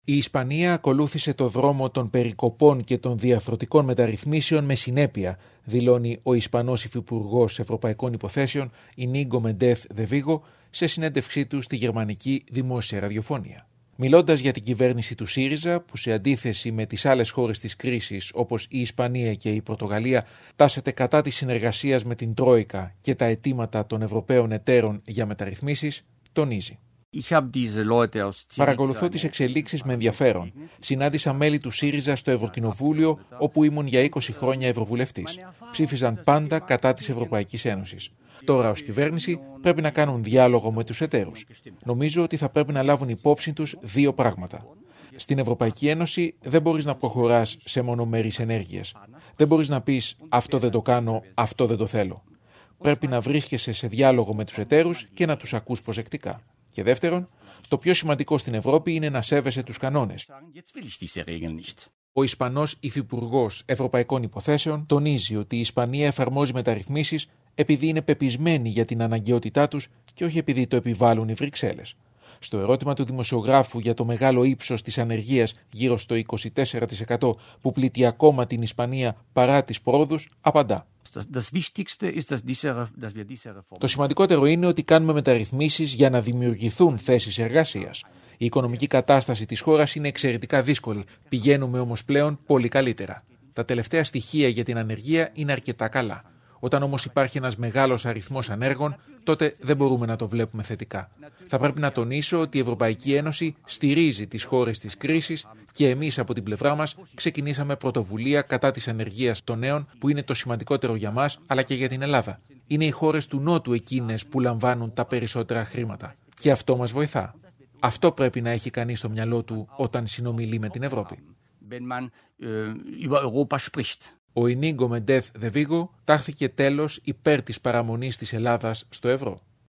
Η Ισπανία ακολούθησε το δρόμο των περικοπών και των διαρθρωτικών μεταρρυθμίσεων με συνέπεια, δηλώνει ο Ισπανός Υφυπουργός Ευρωπαϊκών Υποθέσεων Ινίγκο Μεντέθ Δε Βίγο σε συνέντευξή του στη γερμανική δημόσια ραδιοφωνία. Μιλώντας για την κυβέρνηση του ΣΥΡΙΖΑ, που σε αντίθεση με τις άλλες χώρες της κρίσης όπως η Ισπανία και η Πορτογαλία τάσσεται κατά της συνεργασίας με την Τρόικα και τα αιτήματα των Ευρωπαίων εταίρων για μεταρρυθμίσεις, τονίζει. Παρακολουθώ τις εξελίξεις με ενδιαφέρον. Συνάντησα μέλη του ΣΥΡΙΖΑ στο Ευρωκοινοβούλιο, όπου ήμουν για 20 χρόνια ευρωβουλευτής. Ψήφιζαν πάντα κατά της Ευρωπαϊκής Ένωσης. Τώρα ως κυβέρνηση πρέπει να κάνουν διάλογο με τους εταίρους. Νομίζω ότι θα πρέπει να λάβουν υπόψη τους δύο πράγματα. Στην Ευρωπαϊκή Ένωση δεν μπορείς να προχωράς σε μονομερείς ενέργειες. Δεν μπορείς να πεις αυτό δεν το κάνω, αυτό δεν το θέλω. Πρέπει να βρίσκεσαι σε διάλογο με τους εταίρους και να τους ακούς προσεκτικά. Και δεύτερον, το πιο σημαντικό στην Ευρώπη είναι να σέβεσαι τους κανόνες. Ο Ισπανός Υφυπουργός Ευρωπαϊκών Υποθέσεων τονίζει ότι η Ισπανία εφαρμόζει μεταρρυθμίσεις επειδή είναι πεπισμένη για την αναγκαιότητά τους και όχι επειδή το επιβάλλουν οι Βρυξέλλες. Στο ερώτημα του δημοσιογράφου για το μεγάλο ύψος της ανεργίας, γύρω στο 24% που πλήττει ακόμα την Ισπανία παρά τις πρόοδους, απαντά. Το σημαντικότερο είναι ότι κάνουμε μεταρρυθμίσεις για να δημιουργηθούν θέσεις εργασίας. Η οικονομική κατάσταση της χώρας είναι εξαιρετικά δύσκολη. Πηγαίνουμε όμως πλέον πολύ καλύτερα. Τα τελευταία στοιχεία για την ανεργία είναι αρκετά καλά. Όταν όμως υπάρχει ένας μεγάλος αριθμός ανέργων, τότε δεν μπορούμε να το βλέπουμε θετικά. Θα πρέπει να τονίσω ότι η Ευρωπαϊκή Ένωση στηρίζει τις χώρες της κρίσης και εμείς από την πλευρά μας ξεκινήσαμε πρωτοβουλία κατά της ανεργίας των νέων, που είναι το σημαντικότερο για μας αλλά και για την Ελλάδα. Είναι οι χώρες του Νότου εκείνες που λαμβάνουν τα περισσότερα χρήματα. Και αυτό μας βοηθά. Αυτό πρέπει να έχει κανείς στο μυαλό του όταν συνομιλεί με την Ευρώπη. Ο Ινίγκο Μεντέθ Δε Βίγο τάχθηκε τέλος υπέρ της παραμονής της Ελλάδας στο ευρώ.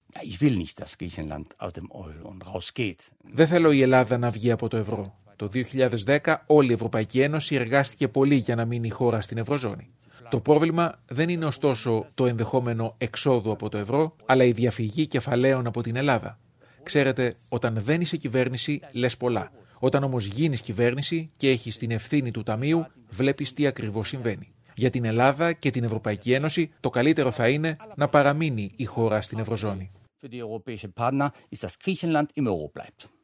Δεν θέλω η Ελλάδα να βγει από το ευρώ. Το 2010 όλη η Ευρωπαϊκή Ένωση εργάστηκε πολύ για να μείνει η χώρα στην ευρωζώνη. Το πρόβλημα δεν είναι ωστόσο το ενδεχόμενο εξόδου από το ευρώ, αλλά η διαφυγή κεφαλαίων από την Ελλάδα. Ξέρετε, όταν δεν είσαι κυβέρνηση, λες πολλά. Όταν όμως γίνεις κυβέρνηση και έχεις την ευθύνη του ταμείου, βλέπεις τι ακριβώς συμβαίνει. Για την Ελλάδα και την Ευρωπαϊκή Ένωση, το καλύτερο θα είναι να παραμείνει η χώρα στην ευρωζώνη.